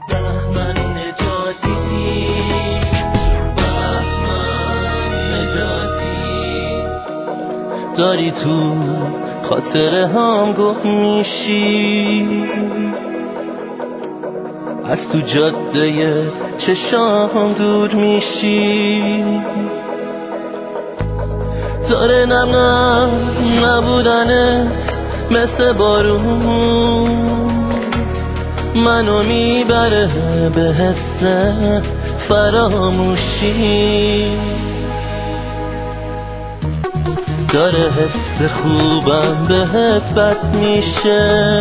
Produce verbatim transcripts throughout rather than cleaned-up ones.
بهمن نجاتی، بهمن نجاتی، داری تو خاطره هم گم میشی، از تو جاده چشام دور میشی، داره نم نم نبودنت مثل بارون منو میبره به حس فراموشی، داره حس خوبم بهت بد میشه،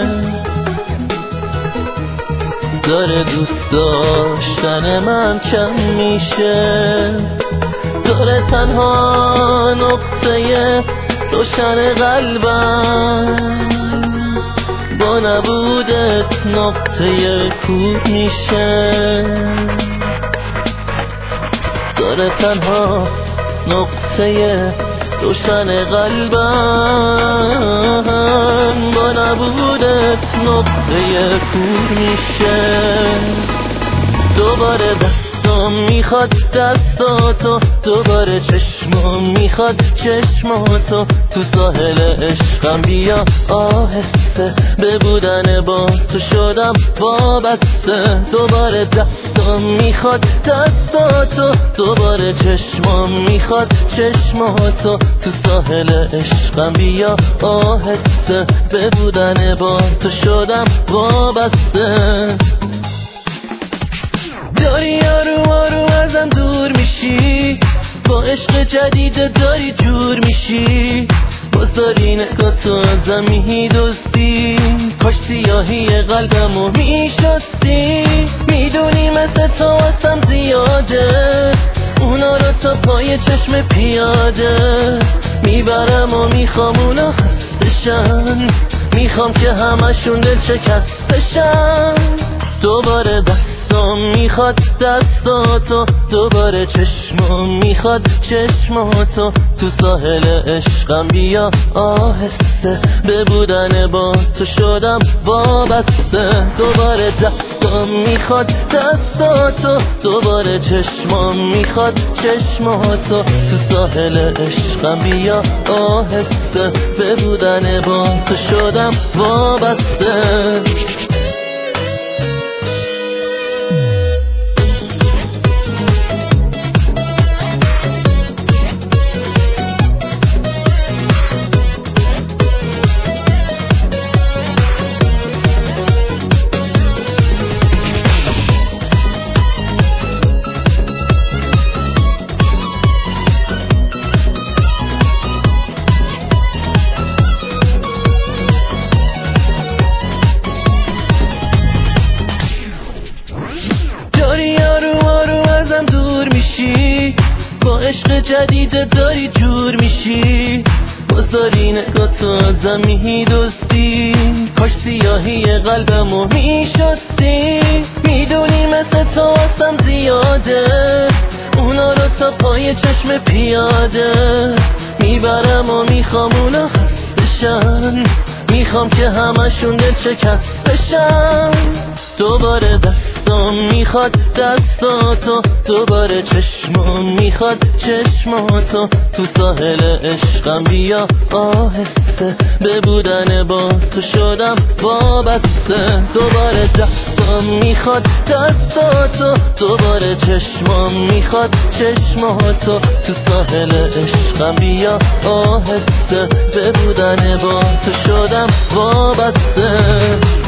داره دوست داشتن من کم میشه، داره تنها نقطه روشن قلبم با نبودت نقطه کور میشه، داره تنها نقطه روشن قلبم با نبودت نقطه کور میشه، دوباره دستم میخواد دستاتو، دوباره چشمم میخواد چشماتو، تو ساحل عشقم بیا آهسته، به بودن با تو شدم وابسته، دوباره دستم میخواد دستاتو، دوباره چشمم میخواد چشماتو، تو ساحل عشقم بیا آهسته، به بودن با تو شدم وابسته، داری آروم آروم ازم دور میشی، با عشق جدید داری جور میشی، باز داری نگاه تو ازم میدزدی، کاش سیاهی قلبمو میشستی، میدونی مثل تو واسم زیاده، اونا رو تا پای چشم پیاده میبرم و میخوام اونا خستشن، میخوام که همشون دل شکستشن، دوباره دست میخواد دستاتو، دوباره چشمم میخواد چشماتو، تو ساحل عشقم بیا آهسته، به بودن با تو شدم وابسته، دوباره دستم میخواد دستاتو، دوباره چشمم میخواد چشماتو، تو ساحل عشقم بیا آهسته، به بودن با تو شدم وابسته. با عشق جدید داری جور میشی، باز داری نگاه تو ازم میدزدی، کاش سیاهی قلبمو میشستی، میدونی مثل تو واسم زیاده، اونا رو تا پای چشم پیاده میبرم و میخوام اونا خستشن، میخوام که همشون دل شکستشن، دوباره دستم میخواد دستاتو، دوباره چشمم میخواد چشماتو، تو ساحل عشقم بیا آهسته، به بودن با تو شدم وابسته، دوباره دستم میخواد دستاتو، دوباره چشمم میخواد چشماتو، تو ساحل عشقم بیا آهسته، به بودن با تو شدم وابسته.